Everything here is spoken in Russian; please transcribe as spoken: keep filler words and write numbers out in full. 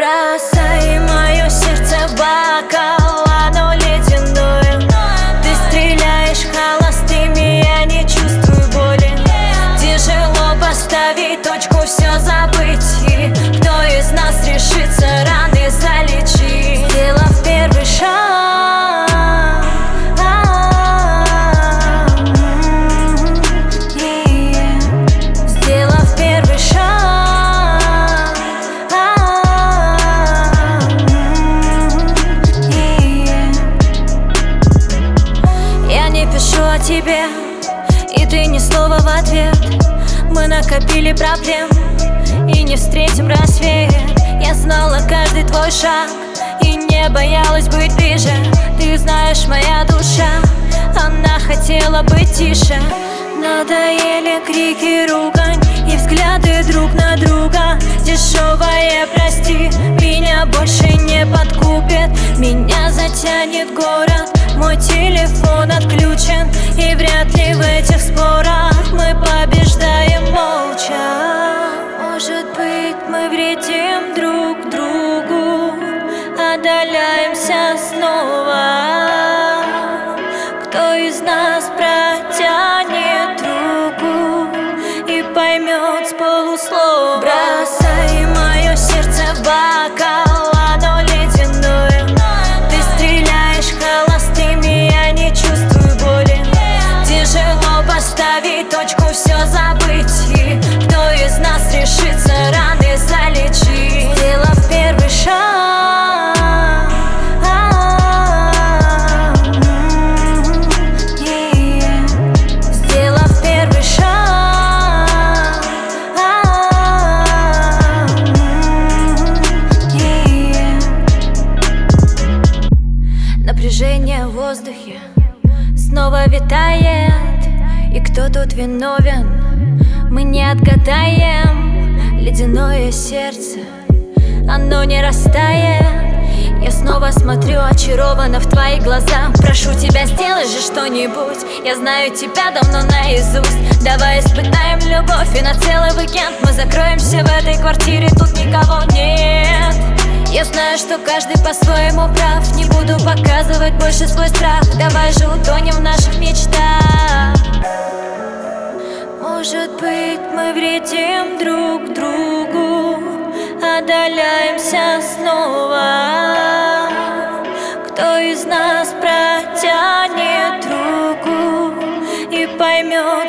Бросай мое сердце в бокал, оно ледяное. Ты стреляешь холостыми, я не чувствую боли. Тяжело поставить точку, все забыть. И кто из нас решится раны залечить? Сделав первый шаг, сделав первый шаг, я не пишу о тебе, и ты ни слова в ответ. Мы накопили проблем и не встретим рассвет. Я знала каждый твой шаг и не боялась быть ближе. Ты знаешь, моя душа, она хотела быть тише. Надоели крики, ругань и взгляды друг на друга. Дешевое прости меня больше не подкупит. Меня затянет город, мой телефон отключен. И вряд ли в этих спорах мы побеждаем молча. Может быть, мы вредим друг другу, отдаляемся снова. Кто из нас протянет руку и поймет с полуслова? Бросай мое сердце в бокал, оно ледяное. Ты стреляешь холостыми, я не чувствую боли. Тяжело поставить точку, все забыть. И кто из нас решится раны залечить? Сделав первый шаг, сделав первый шаг, напряжение в воздухе снова витает. И кто тут виновен, мы не отгадаем. Ледяное сердце, оно не растает. Я снова смотрю очарованно в твои глаза. Прошу тебя, сделай же что-нибудь. Я знаю тебя давно наизусть. Давай испытаем любовь, и на целый уикенд мы закроемся в этой квартире, тут никого нет. Я знаю, что каждый по-своему прав. Не буду показывать больше свой страх. Давай же утонем в наших мечтах. Может быть, мы вредим друг другу, отдаляемся снова. Кто из нас протянет руку и поймет